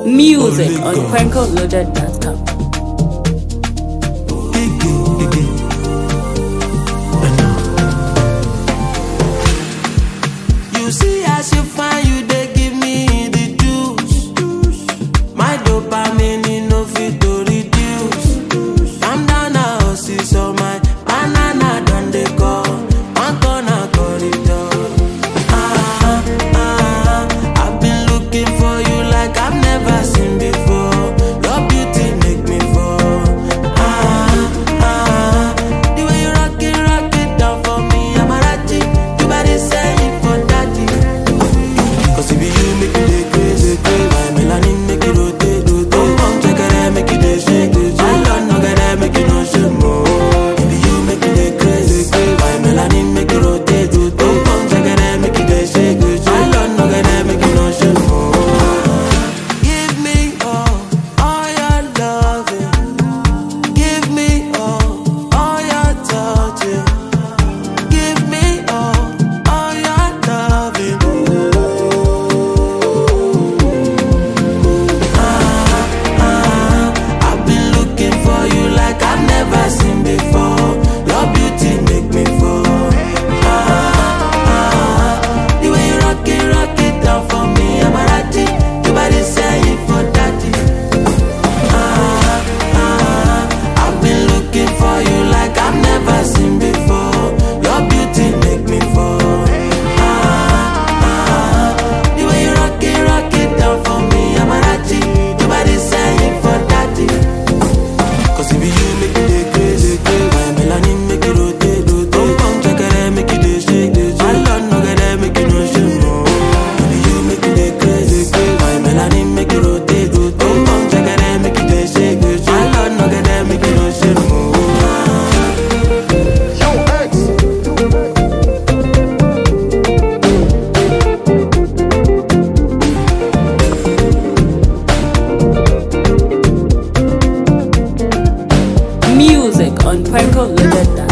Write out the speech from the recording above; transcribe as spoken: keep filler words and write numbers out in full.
Music on Pranko Loaded dot com. You see as you find you they give me the juice. My dopamine no fit to reduce. I'm down now, see so my banana done they go. One corner corridor. Ah, ah, I've been looking for you like I've never seen before. Your beauty make me fall. Ah, ah, the way you rock it, rock it down for me, I'm a ratchet. You better say it for daddy. Cause if you make it dey crazy, crazy, my melanin make it rotate, rotate. Don't come check it, make it dey shake, shake. I love no get it, make it no shame more. If you make it dey crazy, crazy, my melanin make it rotate, rotate. Don't come check it, make it dey shake, shake. I love no get it, make it no shame more. Give me all, all your loving. Give me all, all your touching. Give me all, all your loving. I've been looking for you like I've never seen before. Your beauty make me fall. Ah, ah, the way you rock it, rock it down for me, I'm a ratchet. You better say it for daddy. Ah, ah, I've been looking for you like I've never seen before. Your beauty make me fall. Ah, ah, the way you rock it, rock it down for me, I'm a ratchet. You better say it for daddy. Cause if you make it dey crazy, crazy, my melanin make it rotate, rotate. Don't come check it, make it dey shake, shake. I love no get it, make it no shame more. If you make it dey crazy, crazy, my melanin make it rotate, rotate. Don't come check it, make it dey shake, shake. I love no get it, make it no shame more. Yo, X. Music on Pranko Loaded dot com.